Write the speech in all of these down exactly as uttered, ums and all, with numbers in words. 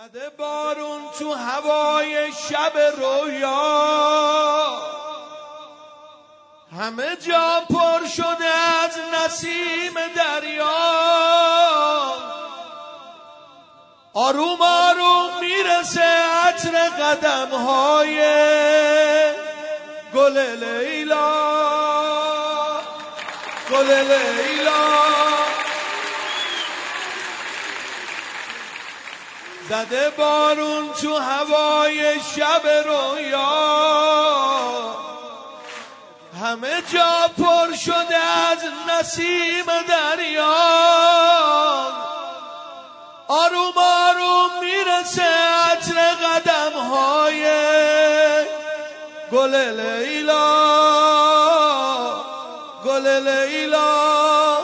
زده بارون تو هوای شب رویا، همه جا پر شده از نسیم دریا. آروم آروم میرسه عطر قدم‌های گل لیلا، گل لیلا. زده بارون تو هوای شب رویا، همه جا پر شده از نسیم دریا. آروم آروم میرسه عطر قدم‌های گل لیلا، گل لیلا.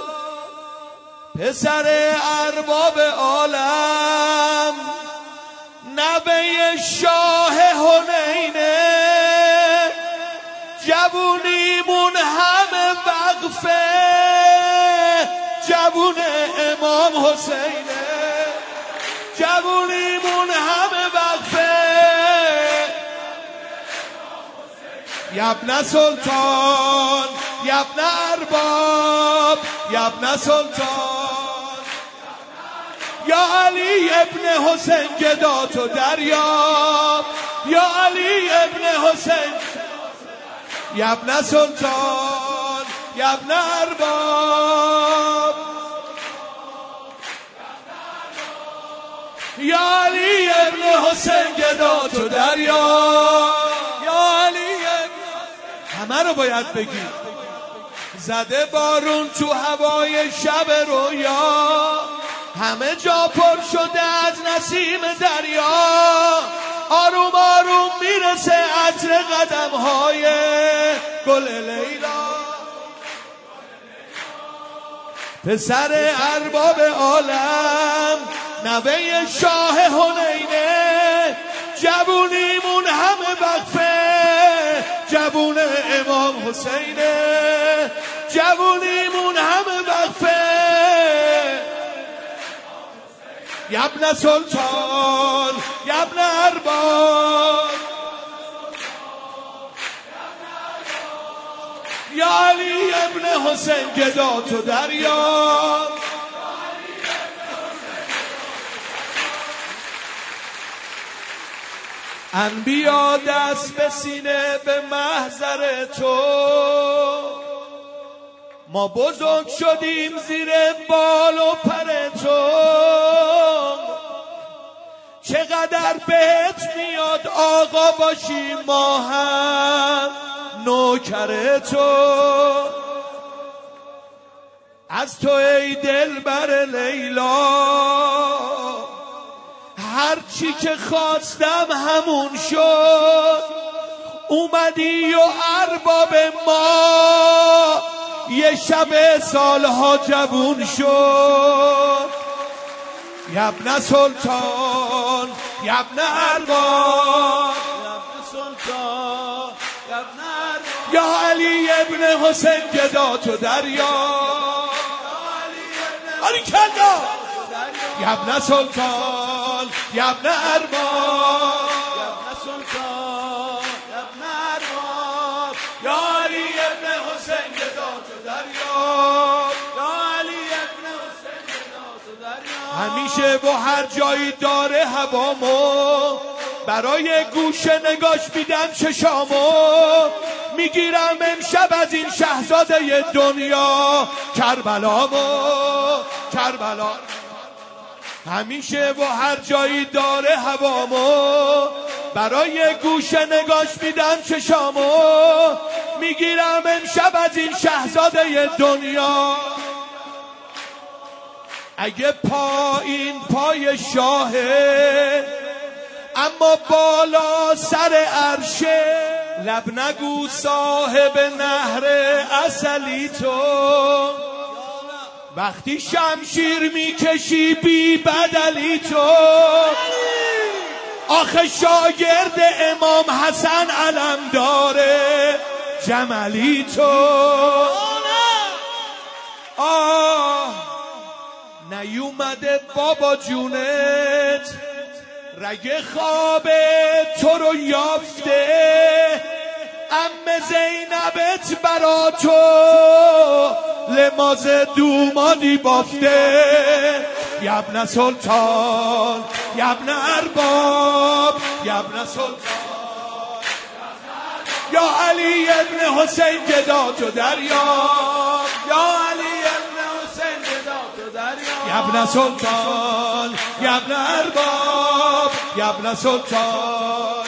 پسر ارباب عالم، نوه شاه حنینه، جوونیمون همه وقفه جوون امام حسینه، جوونیمون همه وقفه یبن سلطان، یبن ارباب، یبن سلطان. یا علی ابن حسین گدا تو دریاب، یا علی ابن حسین یبن سلطان، یبن ارباب. یا علی ابن حسین گدا تو دریاب، یا علی ابن حسین. همه رو باید بگی. زده بارون تو هوای شب رویا، همه جا پر شده از نسیم دریا. آروم آروم میرسه عطر قدم‌های گل لیلا. پسر ارباب عالم، نوه شاه حنینه، جوونیمون همه وقفه جوون امام حسینه، جوونیمون همه وقفه یبن سلطان، یبن ارباب. یا علی ابن حسین گدا تو دریا. انبیا دست به سینه به محضر تو، ما بزرگ شدیم زیر بال و پر تو. چقدر بهت میاد آقا باشی ما هم نوکر تو. از تو ای دلبر لیلا، هر چی که خواستم همون شد. اومدی و ارباب ما یه شب سالها جوون شد. یبن سلطان، یبن ارباب، یبن سلطان، یبن ارباب. یا علی ابن حسین گدا تو دریا، علی کلا. یبن سلطان، یبن ارباب، یبن سلطان، یبن ارباب. یا علی ابن حسین گدا تو دریا، یا علی ابن حسین گدا تو دریا. همیشه و هر جایی داره هوامو، برای گوشه نگاش میدم چشامو. میگیرم امشب از این شهزاده دنیا کربلامو، کربلا. همیشه و هر جایی داره هوامو، برای گوشه نگاش میدم چشامو. میگیرم امشب از این شهزاده دنیا. اگه پایین پای شاهه، اما بالا سر عرشه. لب نگو صاحب نهر اصلی تو، وقتی شمشیر میکشی بی بدلی تو. آخه شاگرد امام حسن علمداره جملی تو. آه نیومده بابا جونت رگ خواب تو رو یافته ام زینبت برا تو لماز دومادی بافته یبن سلطان یبن ارباب یبن سلطان یا علی ابن حسین گدا تو دریاب یا علی ابن حسین گدا تو دریاب یبن سلطان یبن ارباب یبن سلطان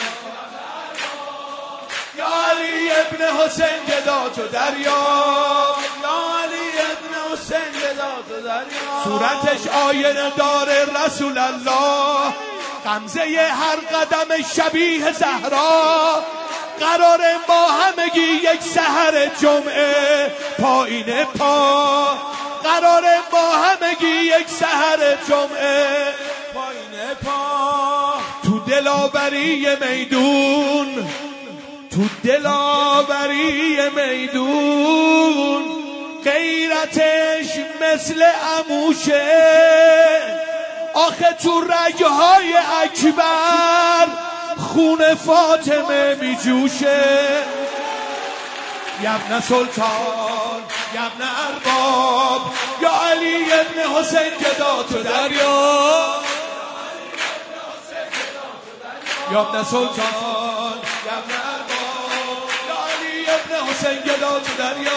یا علی ابن حسین گدا تو دریاب یا علی ابن حسین گدا تو دریاب صورتش آینه داره رسول الله غمزه هر قدم شبیه زهرا قراره با همگی یک سحر جمعه پایین پا قراره با همگی یک سحر جمعه پایین پا تو دلاوری میدون تو دلاوری میدون غیرتش مثل عموشه آخه تو رگهای اکبر خون فاطمه می جوشه یبن سلطان یبن ارباب یا علی ابن حسین گدا تو دریا یبن سلطان یبن ارباب یا علی ابن حسین گدا تو دریا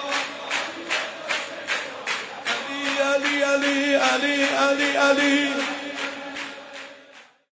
علی علی علی علی علی علی